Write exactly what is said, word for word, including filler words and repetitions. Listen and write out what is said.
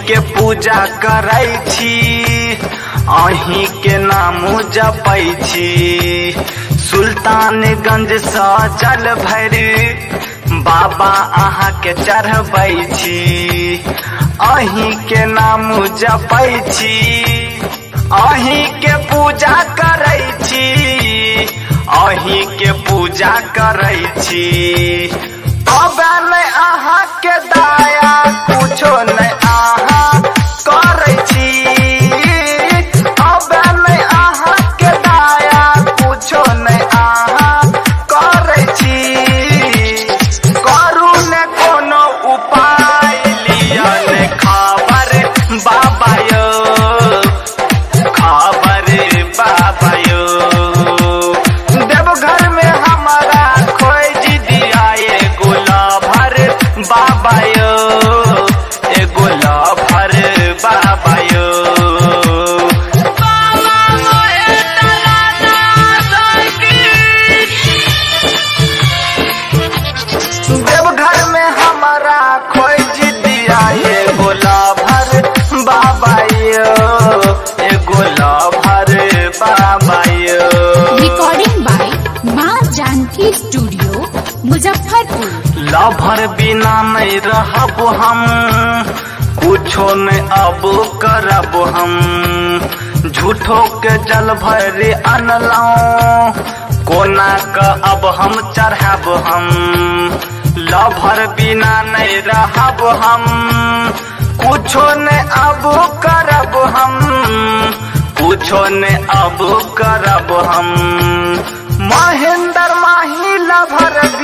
के पूजा करै छी, अहीं के नाम जपै छी। सुल्तानगंज सँ जल भरि बाबा अहाँ के चढ़बै छी, अहीं के नाम जपै छी, अहीं के पूजा करै छी, अहीं के पूजा करै छी। अब नहीं अहाँ के दाया कुछो नहीं अहाँ करै छी, अब नहीं अहाँ के दाया कुछो नहीं अहाँ करै छी। करू ने कोनो उपाय लिया ने खबर बाबा यो, खबर बाबा यो। देवघर में हमारा खोज दिया ये गुलाभर बाबा यो, ए गुलाभर बाबा यो। देवघर में हमारा खोज दिया ये गुलाभर बाबा यो, ए गुलाभर बाबा यो। रिकॉर्डिंग बाय माँ जानकी स्टूडियो मुजफ्फरपुर। लभर बिना नहीं रहब हम, कुछो नहीं अब करब हम। झूठो के जल भरी अनलौं, कोना का अब हम चढ़ब हम। लभर बिना नहीं रहब हम, कुछो नहीं अब करब हम, कुछो नहीं अब करब हम। महेंद्र माही लभर